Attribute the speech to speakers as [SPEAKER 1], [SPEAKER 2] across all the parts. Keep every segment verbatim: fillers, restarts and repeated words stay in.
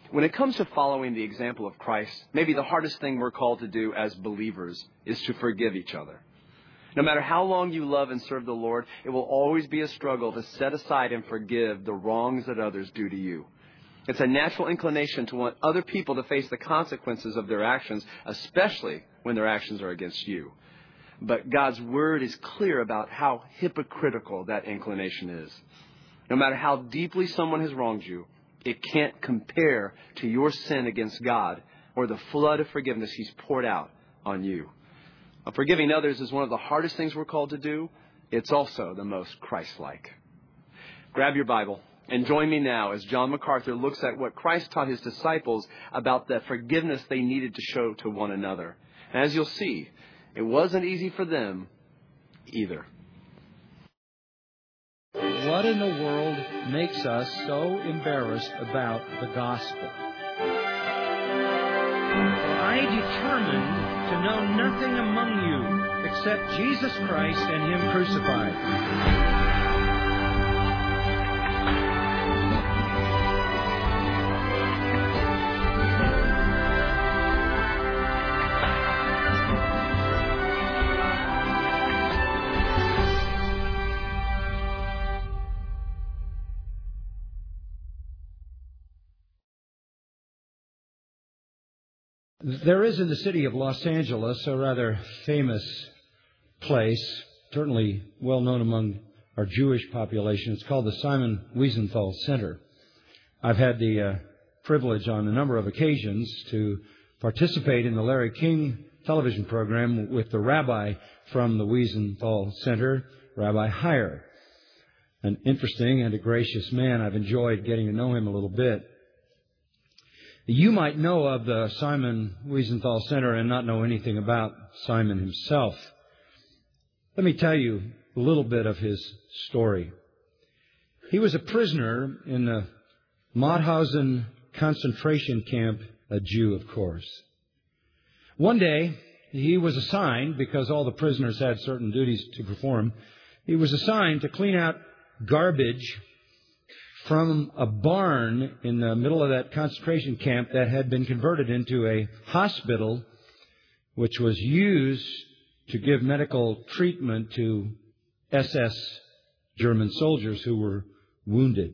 [SPEAKER 1] When it comes to following the example of Christ, maybe the hardest thing we're called to do as believers is to forgive each other. No matter how long you love and serve the Lord, it will always be a struggle to set aside and forgive the wrongs that others do to you. It's a natural inclination to want other people to face the consequences of their actions, especially when their actions are against you. But God's Word is clear about how hypocritical that inclination is. No matter how deeply someone has wronged you, it can't compare to your sin against God or the flood of forgiveness He's poured out on you. Now, forgiving others is one of the hardest things we're called to do. It's also the most Christ-like. Grab your Bible and join me now as John MacArthur looks at what Christ taught His disciples about the forgiveness they needed to show to one another. And as you'll see, it wasn't easy for them either.
[SPEAKER 2] What in the world makes us so embarrassed about the gospel? I determined to know nothing among you except Jesus Christ and Him crucified. There is in the city of Los Angeles a rather famous place, certainly well known among our Jewish population. It's called the Simon Wiesenthal Center. I've had the uh, privilege on a number of occasions to participate in the Larry King television program with the rabbi from the Wiesenthal Center, Rabbi Heyer. An interesting and a gracious man. I've enjoyed getting to know him a little bit. You might know of the Simon Wiesenthal Center and not know anything about Simon himself. Let me tell you a little bit of his story. He was a prisoner in the Mauthausen concentration camp, a Jew, of course. One day, he was assigned, because all the prisoners had certain duties to perform, he was assigned to clean out garbage from a barn in the middle of that concentration camp that had been converted into a hospital, which was used to give medical treatment to S S German soldiers who were wounded.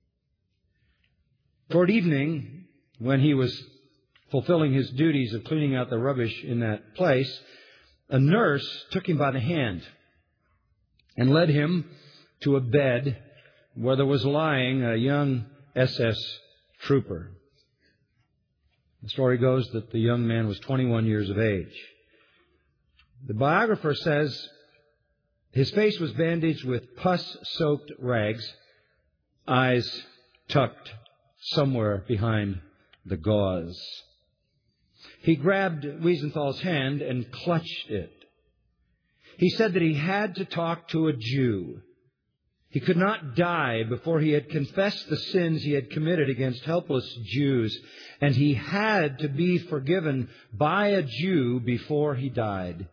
[SPEAKER 2] Toward evening, when he was fulfilling his duties of cleaning out the rubbish in that place, a nurse took him by the hand and led him to a bed where there was lying a young S S trooper. The story goes that the young man was twenty-one years of age. The biographer says his face was bandaged with pus-soaked rags, eyes tucked somewhere behind the gauze. He grabbed Wiesenthal's hand and clutched it. He said that he had to talk to a Jew. He could not die before he had confessed the sins he had committed against helpless Jews, and he had to be forgiven by a Jew before he died.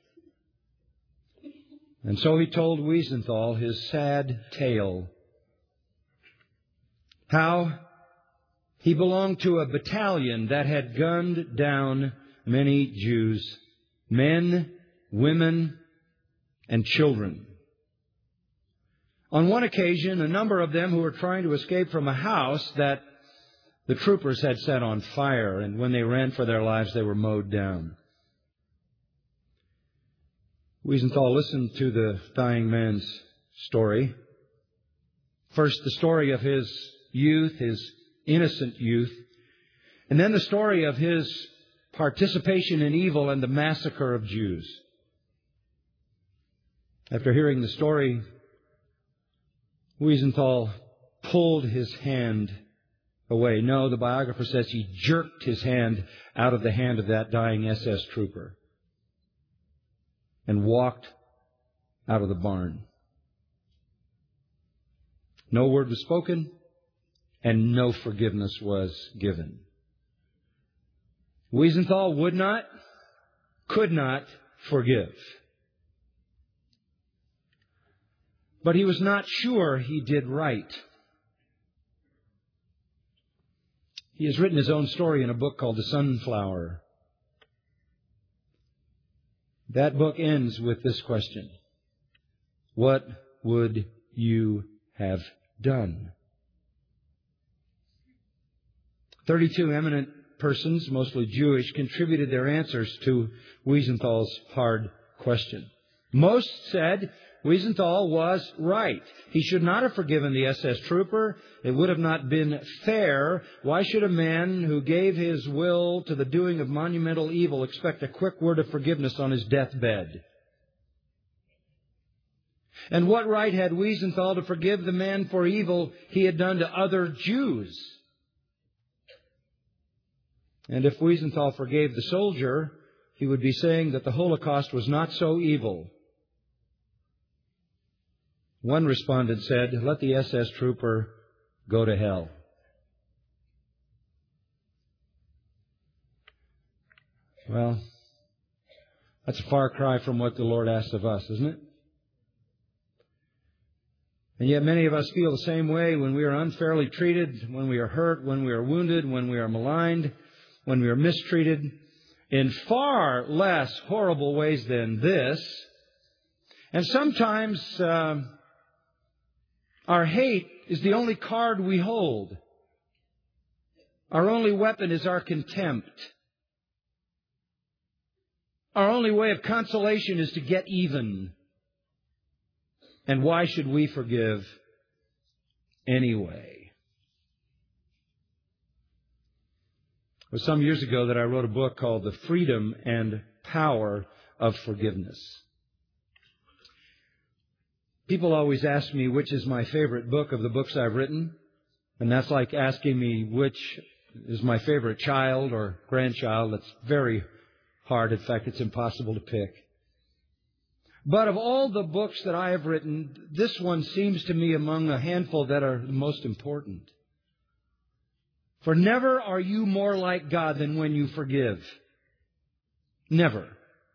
[SPEAKER 2] And so he told Wiesenthal his sad tale. How he belonged to a battalion that had gunned down many Jews, men, women, and children. On one occasion, a number of them who were trying to escape from a house that the troopers had set on fire, and when they ran for their lives, they were mowed down. Wiesenthal listened to the dying man's story. First, the story of his youth, his innocent youth, and then the story of his participation in evil and the massacre of Jews. After hearing the story, Wiesenthal pulled his hand away. No, the biographer says he jerked his hand out of the hand of that dying S S trooper and walked out of the barn. No word was spoken, and no forgiveness was given. Wiesenthal would not, could not forgive. But he was not sure he did right. He has written his own story in a book called The Sunflower. That book ends with this question: what would you have done? Thirty-two eminent persons, mostly Jewish, contributed their answers to Wiesenthal's hard question. Most said Wiesenthal was right. He should not have forgiven the S S trooper. It would have not been fair. Why should a man who gave his will to the doing of monumental evil expect a quick word of forgiveness on his deathbed? And what right had Wiesenthal to forgive the man for evil he had done to other Jews? And if Wiesenthal forgave the soldier, he would be saying that the Holocaust was not so evil. One respondent said, "Let the S S trooper go to hell." Well, that's a far cry from what the Lord asks of us, isn't it? And yet many of us feel the same way when we are unfairly treated, when we are hurt, when we are wounded, when we are maligned, when we are mistreated, in far less horrible ways than this. And sometimes uh, our hate is the only card we hold. Our only weapon is our contempt. Our only way of consolation is to get even. And why should we forgive anyway? It was some years ago that I wrote a book called The Freedom and Power of Forgiveness. People always ask me which is my favorite book of the books I've written. And that's like asking me which is my favorite child or grandchild. That's very hard. In fact, it's impossible to pick. But of all the books that I have written, this one seems to me among a handful that are the most important. For never are you more like God than when you forgive. Never.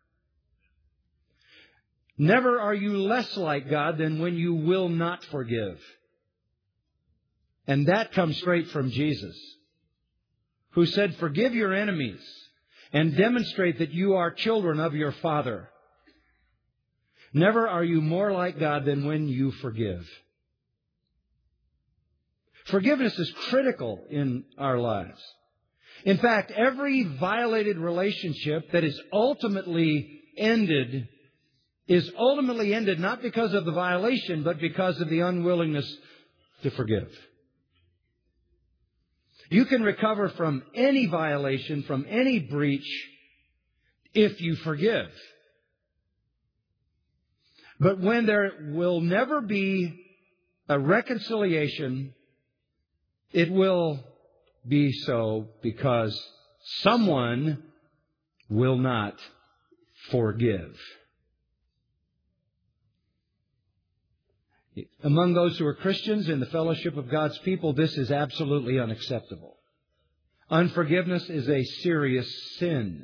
[SPEAKER 2] Never are you less like God than when you will not forgive. And that comes straight from Jesus, who said, "Forgive your enemies and demonstrate that you are children of your Father." Never are you more like God than when you forgive. Forgiveness is critical in our lives. In fact, every violated relationship that is ultimately ended is ultimately ended not because of the violation, but because of the unwillingness to forgive. You can recover from any violation, from any breach, if you forgive. But when there will never be a reconciliation, it will be so because someone will not forgive. Among those who are Christians in the fellowship of God's people, this is absolutely unacceptable. Unforgiveness is a serious sin.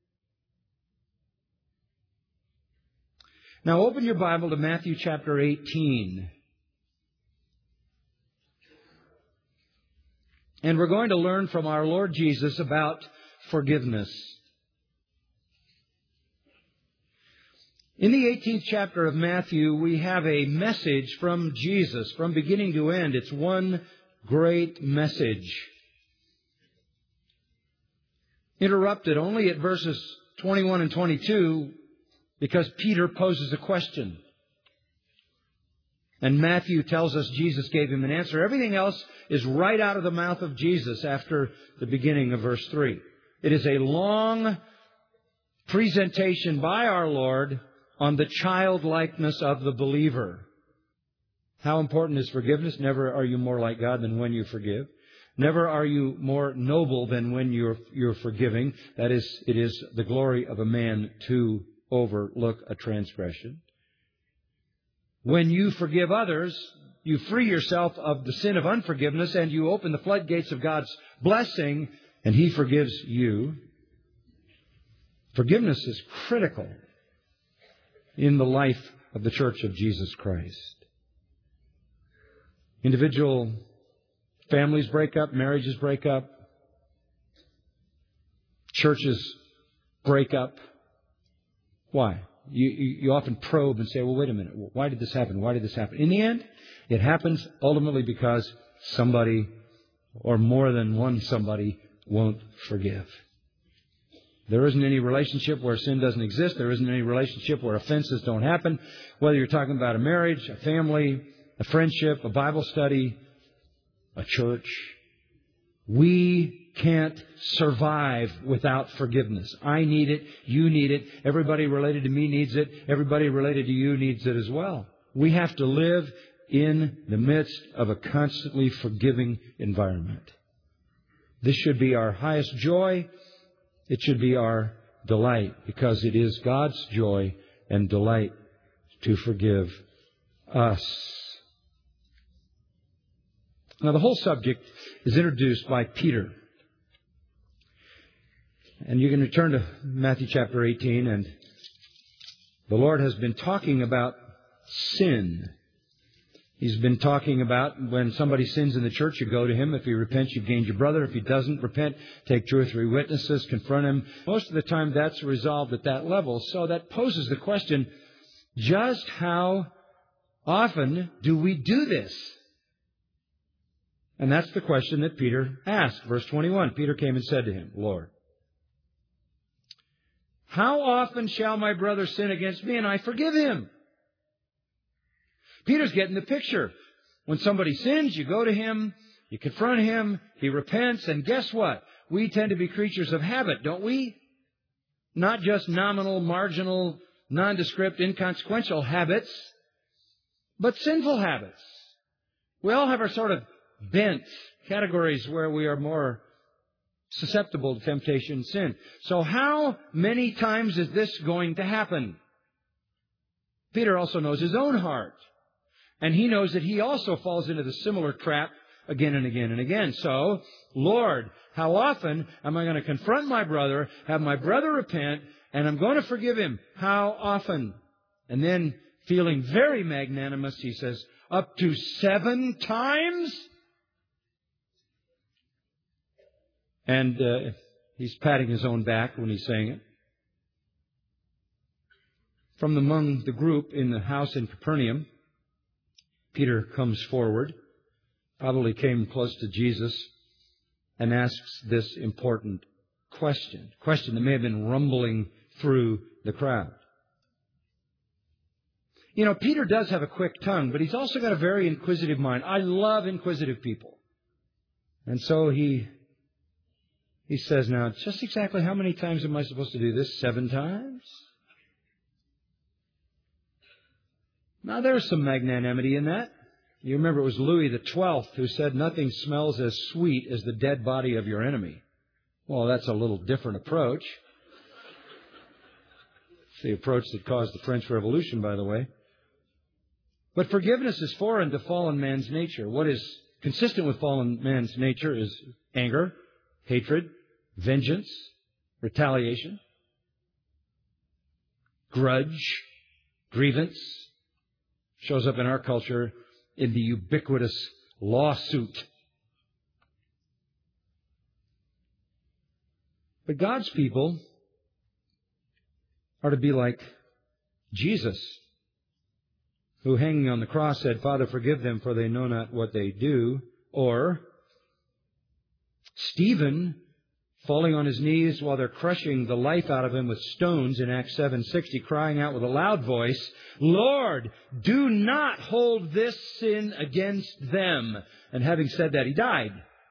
[SPEAKER 2] Now open your Bible to Matthew chapter eighteen. And we're going to learn from our Lord Jesus about forgiveness. In the eighteenth chapter of Matthew, we have a message from Jesus from beginning to end. It's one great message. Interrupted only at verses twenty-one and twenty-two because Peter poses a question. And Matthew tells us Jesus gave him an answer. Everything else is right out of the mouth of Jesus after the beginning of verse three. It is a long presentation by our Lord on the childlikeness of the believer. How important is forgiveness? Never are you more like God than when you forgive. Never are you more noble than when you're, you're forgiving. That is, it is the glory of a man to overlook a transgression. When you forgive others, you free yourself of the sin of unforgiveness and you open the floodgates of God's blessing and He forgives you. Forgiveness is critical in the life of the Church of Jesus Christ. Individual families break up, marriages break up, Churches break up. Why? You, you, you often probe and say, well, wait a minute. Why did this happen? Why did this happen? In the end, it happens ultimately because somebody or more than one somebody won't forgive. There isn't any relationship where sin doesn't exist. There isn't any relationship where offenses don't happen. Whether you're talking about a marriage, a family, a friendship, a Bible study, a church. We can't survive without forgiveness. I need it. You need it. Everybody related to me needs it. Everybody related to you needs it as well. We have to live in the midst of a constantly forgiving environment. This should be our highest joy. It should be our delight, because it is God's joy and delight to forgive us. Now, the whole subject is introduced by Peter. And you can return to Matthew chapter eighteen, and the Lord has been talking about sin. He's been talking about when somebody sins in the church, you go to him. If he repents, you've gained your brother. If he doesn't repent, take two or three witnesses, confront him. Most of the time, that's resolved at that level. So that poses the question, just how often do we do this? And that's the question that Peter asked. Verse twenty-one, Peter came and said to him, Lord, how often shall my brother sin against me and I forgive him? Peter's getting the picture. When somebody sins, you go to him, you confront him, he repents, and guess what? We tend to be creatures of habit, don't we? Not just nominal, marginal, nondescript, inconsequential habits, but sinful habits. We all have our sort of bent categories where we are more susceptible to temptation and sin. So how many times is this going to happen? Peter also knows his own heart. And he knows that he also falls into the similar trap again and again and again. So, Lord, how often am I going to confront my brother, have my brother repent, and I'm going to forgive him? How often? And then, feeling very magnanimous, he says, up to seven times? And uh, he's patting his own back when he's saying it. From among the group in the house in Capernaum, Peter comes forward, probably came close to Jesus, and asks this important question. A question that may have been rumbling through the crowd. You know, Peter does have a quick tongue, but he's also got a very inquisitive mind. I love inquisitive people. And so he he says, now, just exactly how many times am I supposed to do this? Seven times? Now, there's some magnanimity in that. You remember it was Louis the twelfth who said, nothing smells as sweet as the dead body of your enemy. Well, that's a little different approach. It's the approach that caused the French Revolution, by the way. But forgiveness is foreign to fallen man's nature. What is consistent with fallen man's nature is anger, hatred, vengeance, retaliation, grudge, grievance. Shows up in our culture in the ubiquitous lawsuit. But God's people are to be like Jesus, who hanging on the cross said, Father, forgive them, for they know not what they do. Or Stephen, falling on his knees while they're crushing the life out of him with stones in Acts seven sixty, crying out with a loud voice, Lord, do not hold this sin against them. And having said that, he died.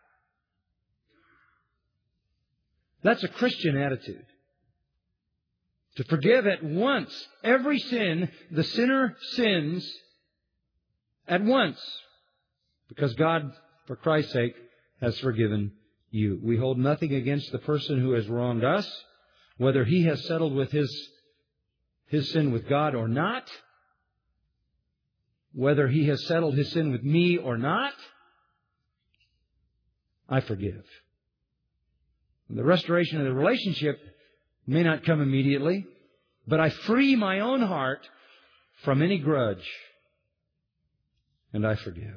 [SPEAKER 2] That's a Christian attitude. To forgive at once every sin the sinner sins at once. Because God, for Christ's sake, has forgiven you. We hold nothing against the person who has wronged us, whether he has settled with his, his sin with God or not, whether he has settled his sin with me or not. I forgive. The restoration of the relationship may not come immediately, but I free my own heart from any grudge, and I forgive.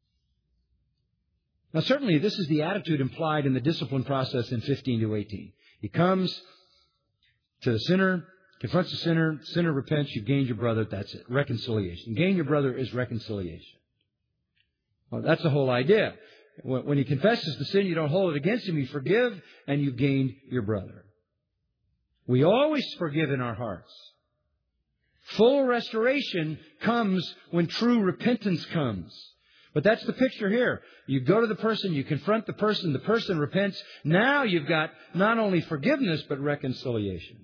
[SPEAKER 2] Now, certainly, this is the attitude implied in the discipline process in fifteen to eighteen. He comes to the sinner, confronts the sinner, sinner repents, you've gained your brother, that's it. Reconciliation. Gain your brother is reconciliation. Well, that's the whole idea. When he confesses the sin, you don't hold it against him, you forgive, and you've gained your brother. We always forgive in our hearts. Full restoration comes when true repentance comes. But that's the picture here. You go to the person, you confront the person, the person repents. Now you've got not only forgiveness, but reconciliation.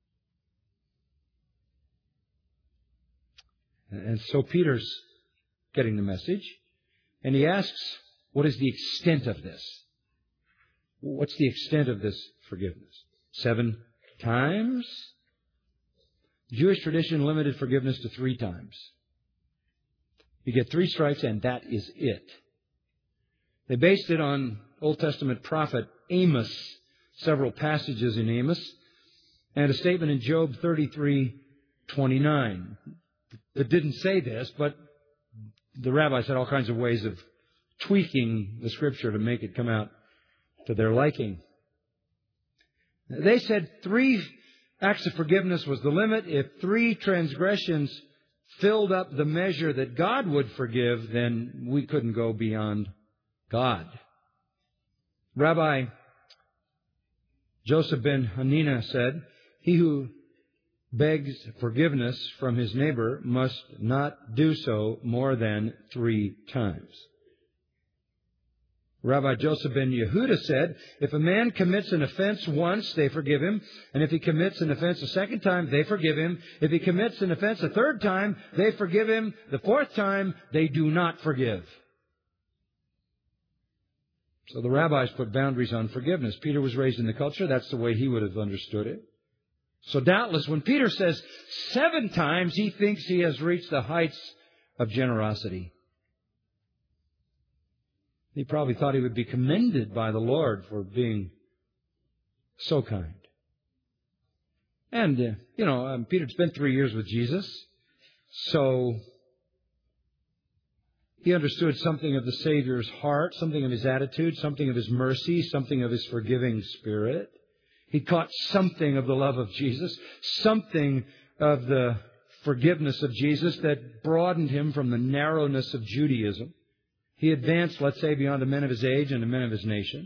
[SPEAKER 2] And so Peter's getting the message. And he asks, what is the extent of this? What's the extent of this forgiveness? Seven times? Jewish tradition limited forgiveness to three times. You get three strikes and that is it. They based it on Old Testament prophet Amos, several passages in Amos, and a statement in Job thirty-three twenty-nine that didn't say this, but the rabbis had all kinds of ways of tweaking the Scripture to make it come out to their liking. They said three acts of forgiveness was the limit. If three transgressions filled up the measure that God would forgive, then we couldn't go beyond God. Rabbi Joseph ben Hanina said, he who begs forgiveness from his neighbor must not do so more than three times. Rabbi Joseph ben Yehuda said, if a man commits an offense once, they forgive him. And if he commits an offense a second time, they forgive him. If he commits an offense a third time, they forgive him. The fourth time, they do not forgive. So the rabbis put boundaries on forgiveness. Peter was raised in the culture. That's the way he would have understood it. So doubtless, when Peter says seven times, he thinks he has reached the heights of generosity. He probably thought he would be commended by the Lord for being so kind. And, uh, you know, um, Peter spent three years with Jesus, so he understood something of the Savior's heart, something of His attitude, something of His mercy, something of His forgiving spirit. He caught something of the love of Jesus, something of the forgiveness of Jesus that broadened him from the narrowness of Judaism. He advanced, let's say, beyond the men of his age and the men of his nation.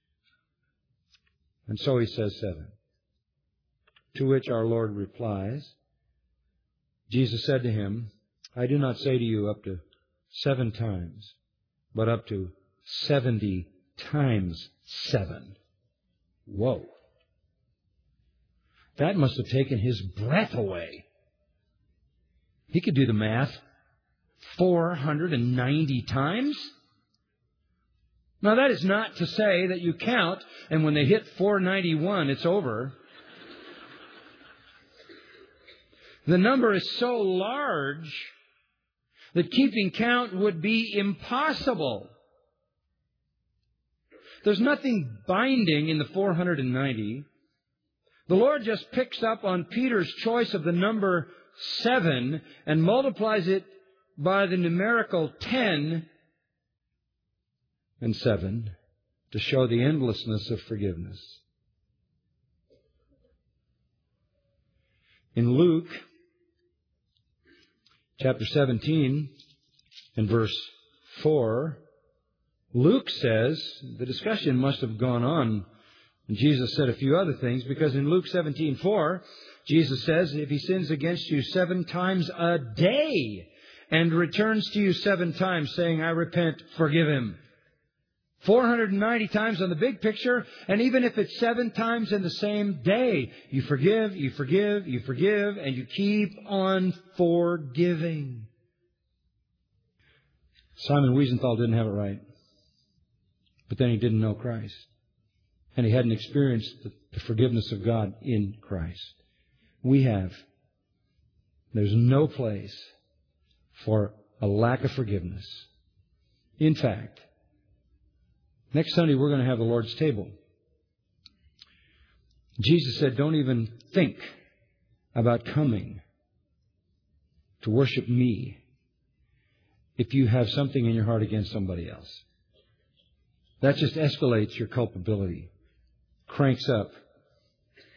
[SPEAKER 2] And so he says seven. To which our Lord replies, Jesus said to him, I do not say to you up to seven times, but up to seventy times seven. Whoa. That must have taken his breath away. He could do the math. four hundred ninety times? Now, that is not to say that you count, and when they hit four ninety-one, it's over. The number is so large that keeping count would be impossible. There's nothing binding in the four hundred ninety. The Lord just picks up on Peter's choice of the number seven and multiplies it by the numerical ten and seven to show the endlessness of forgiveness. In Luke chapter seventeen and verse four, Luke says, the discussion must have gone on, and Jesus said a few other things, because in Luke seventeen four, Jesus says, if he sins against you seven times a day, and returns to you seven times, saying, I repent, forgive him. four hundred ninety times on the big picture, and even if it's seven times in the same day, you forgive, you forgive, you forgive, and you keep on forgiving. Simon Wiesenthal didn't have it right. But then he didn't know Christ. And he hadn't experienced the, the forgiveness of God in Christ. We have. There's no place for a lack of forgiveness. In fact, next Sunday we're going to have the Lord's table. Jesus said, don't even think about coming to worship me if you have something in your heart against somebody else. That just escalates your culpability, cranks up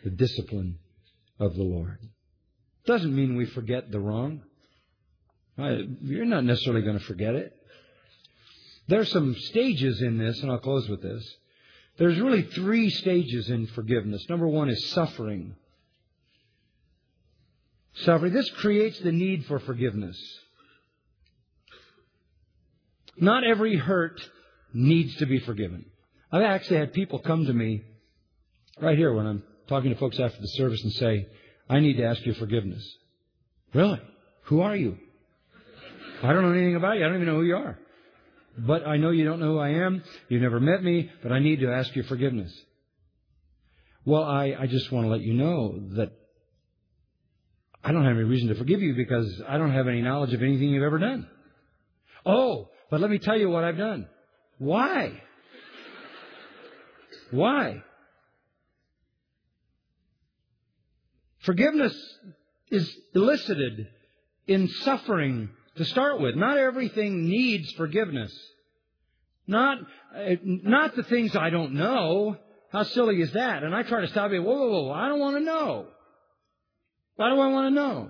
[SPEAKER 2] the discipline of the Lord. Doesn't mean we forget the wrong. You're not necessarily going to forget it. There's some stages in this, and I'll close with this. There's really three stages in forgiveness. Number one is suffering. Suffering. This creates the need for forgiveness. Not every hurt needs to be forgiven. I've actually had people come to me right here when I'm talking to folks after the service and say, I need to ask you forgiveness. Really? Who are you? I don't know anything about you. I don't even know who you are. But I know you don't know who I am. You've never met me, but I need to ask you forgiveness. Well, I, I just want to let you know that I don't have any reason to forgive you because I don't have any knowledge of anything you've ever done. Oh, but let me tell you what I've done. Why? Why? Forgiveness is elicited in suffering to start with. Not everything needs forgiveness. Not, uh, not the things I don't know. How silly is that? And I try to stop it. Whoa, whoa, whoa. I don't want to know. Why do I want to know?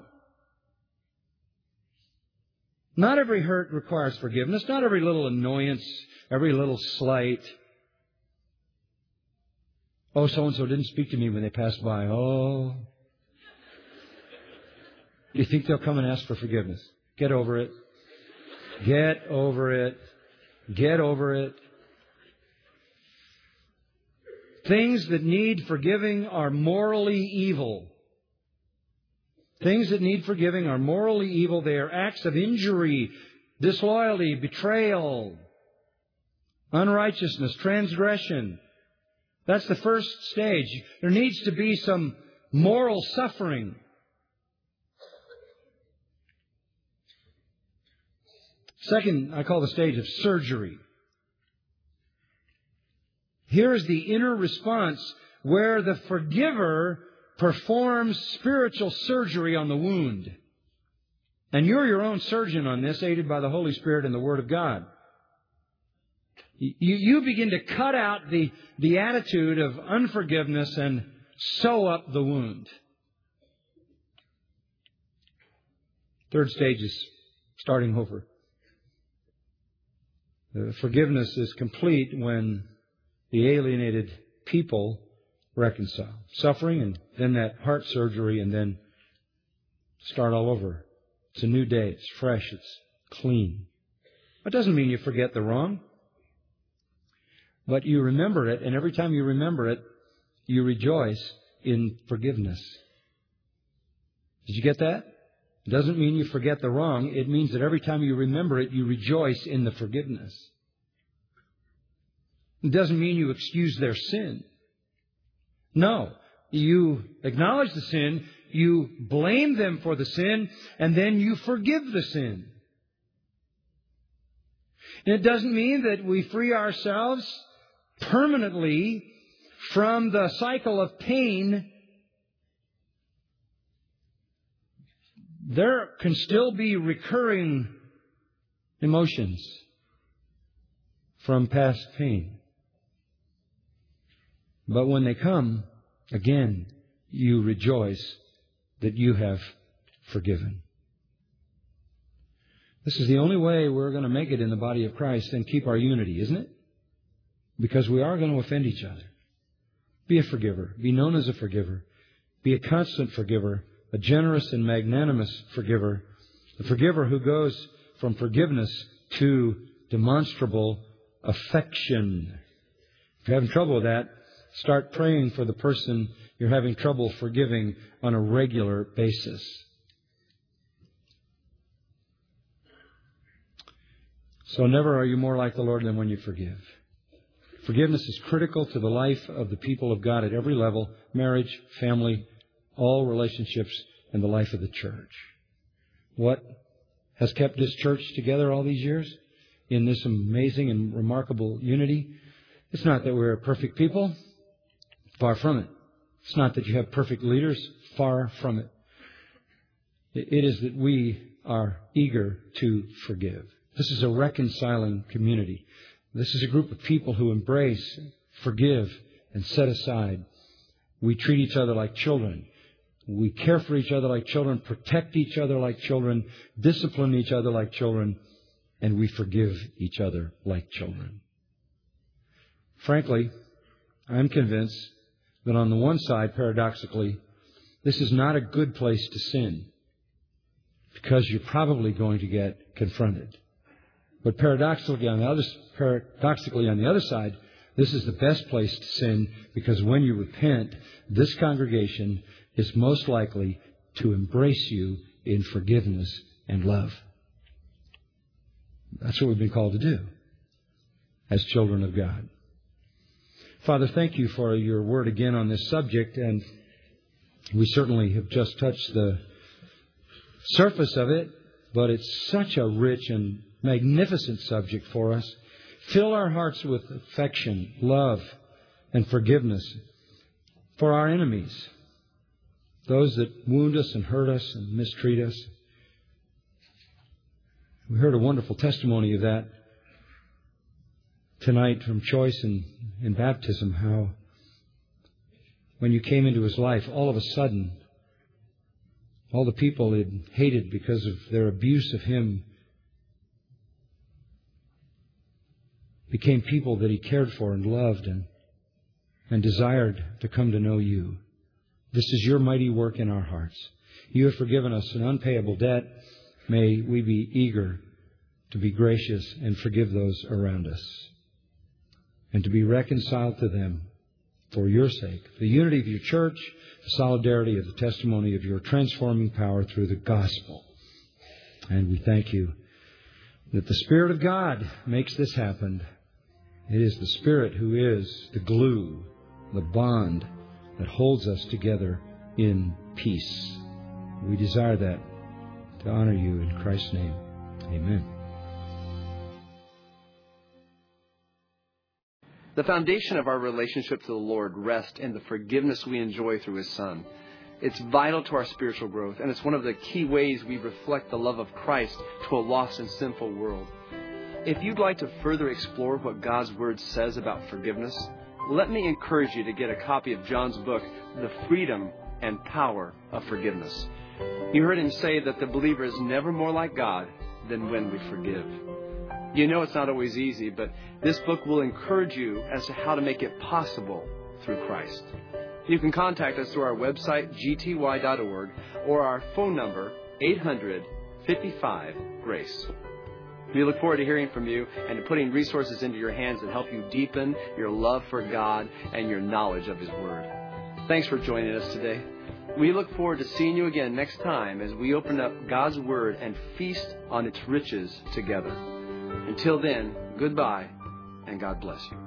[SPEAKER 2] Not every hurt requires forgiveness. Not every little annoyance, every little slight. Oh, so-and-so didn't speak to me when they passed by. Oh. Do you think they'll come and ask for forgiveness? Get over it. Get over it. Get over it. Things that need forgiving are morally evil. Things that need forgiving are morally evil. They are acts of injury, disloyalty, betrayal, unrighteousness, transgression. That's the first stage. There needs to be some moral suffering. Second, I call the stage of surgery. Here is the inner response where the forgiver performs spiritual surgery on the wound. And you're your own surgeon on this, aided by the Holy Spirit and the Word of God. You, you begin to cut out the, the attitude of unforgiveness and sew up the wound. Third stage is starting over. The forgiveness is complete when the alienated people reconcile. Suffering and then that heart surgery and then start all over. It's a new day. It's fresh. It's clean. That doesn't mean you forget the wrong. But you remember it, and every time you remember it, you rejoice in forgiveness. Did you get that? It doesn't mean you forget the wrong. It means that every time you remember it, you rejoice in the forgiveness. It doesn't mean you excuse their sin. No. You acknowledge the sin, you blame them for the sin, and then you forgive the sin. And it doesn't mean that we free ourselves permanently from the cycle of pain. There can still be recurring emotions from past pain. But when they come, again, you rejoice that you have forgiven. This is the only way we're going to make it in the body of Christ and keep our unity, isn't it? Because we are going to offend each other. Be a forgiver. Be known as a forgiver. Be a constant forgiver. A generous and magnanimous forgiver. A forgiver who goes from forgiveness to demonstrable affection. If you're having trouble with that, start praying for the person you're having trouble forgiving on a regular basis. So never are you more like the Lord than when you forgive. Forgiveness is critical to the life of the people of God at every level, marriage, family, all relationships, and the life of the church. What has kept this church together all these years in this amazing and remarkable unity? It's not that we're perfect people. Far from it. It's not that you have perfect leaders. Far from it. It is that we are eager to forgive. This is a reconciling community. This is a group of people who embrace, forgive, and set aside We treat each other like children. We care for each other like children, protect each other like children, discipline each other like children, and we forgive each other like children. Frankly, I'm convinced that on the one side, paradoxically, this is not a good place to sin because you're probably going to get confronted. But paradoxically on the other, paradoxically on the other side, this is the best place to sin because when you repent, this congregation is most likely to embrace you in forgiveness and love. That's what we've been called to do as children of God. Father, thank you for your word again on this subject, and we certainly have just touched the surface of it, but it's such a rich and magnificent subject for us. Fill our hearts with affection, love, and forgiveness for our enemies, those that wound us and hurt us and mistreat us. We heard a wonderful testimony of that tonight from Choice in, in baptism, how when you came into his life, all of a sudden, all the people he hated because of their abuse of him became people that he cared for and loved and, and desired to come to know you. This is your mighty work in our hearts. You have forgiven us an unpayable debt. May we be eager to be gracious and forgive those around us and to be reconciled to them for your sake. The unity of your church, the solidarity of the testimony of your transforming power through the gospel. And we thank you that the Spirit of God makes this happen. It is the Spirit who is the glue, the bond that holds us together in peace. We desire that to honor you in Christ's name. Amen.
[SPEAKER 1] The foundation of our relationship to the Lord rests in the forgiveness we enjoy through His Son. It's vital to our spiritual growth, and it's one of the key ways we reflect the love of Christ to a lost and sinful world. If you'd like to further explore what God's Word says about forgiveness, let me encourage you to get a copy of John's book, The Freedom and Power of Forgiveness. You heard him say that the believer is never more like God than when we forgive. You know it's not always easy, but this book will encourage you as to how to make it possible through Christ. You can contact us through our website, g t y dot org, or our phone number, eight hundred, fifty-five, GRACE. We look forward to hearing from you and to putting resources into your hands that help you deepen your love for God and your knowledge of His Word. Thanks for joining us today. We look forward to seeing you again next time as we open up God's Word and feast on its riches together. Until then, goodbye and God bless you.